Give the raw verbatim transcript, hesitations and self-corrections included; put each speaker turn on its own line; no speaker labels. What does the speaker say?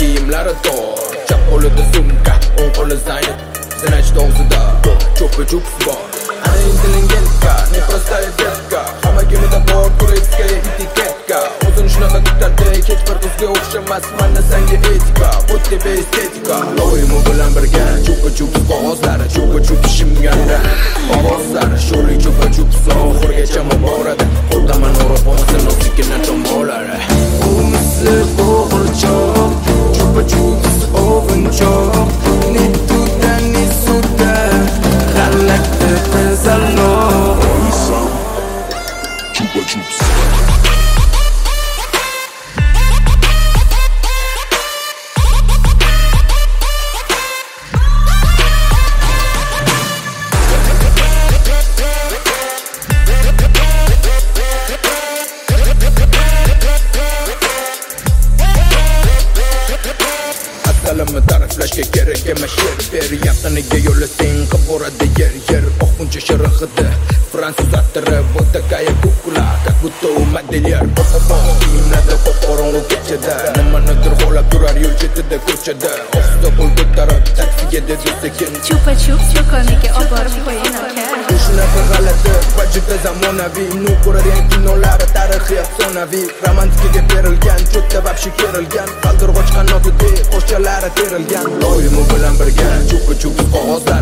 kiyimlari tor, chap qo'lida sumka, o'ng qo'li zaynab, zinachda og'zida cho'pi chups bor. Ana intilingenka, ne prostая детка, hamma kimida bor turistskaya etiketka. O'zini shunaqa tutadi, hech bir qizga o'xshamas, mana senga etika, bu tebe estetika. Doimo bilan birga cho'pi chups qog'ozlari, cho'pi chups shimganda ovozlari, sho'rlik cho'pi chups oxirigacha boradi. Qo'ldaman o'rab olsin nosikina tomolari.
Umisi bo'g'irchoq, cho'pi chups ovunchoq, ne tuda ne suda, g'allati qizaloq.
Chupa chups.
Salamni ta'riflashga kerak emas she'r ber, yaqiniga yo'lasang qaboradi yer yer. Oquncha shirig'ida fransuz attiri, vodkaya kukla, как будто u modelyer. Kiyimlarda qorong'u kechada nimanidir xohlab turar yo'l chetida ko'chada. Ofisda qo'l ko'tarib taksiga dedi sekin,
Chupa chups do'koniga olib borib qo'ying aka.
Shunaqa g'alati va juda zamonaviy, nu ko'radigan kinolari tarixiy afsonaviy. Romantikaga berilgan, cho'tda vobshe kerilgan, qaldirg'och qanotidek qo'shchalari terilgan. Doimo bilan birga cho'pi chups qog'ozlar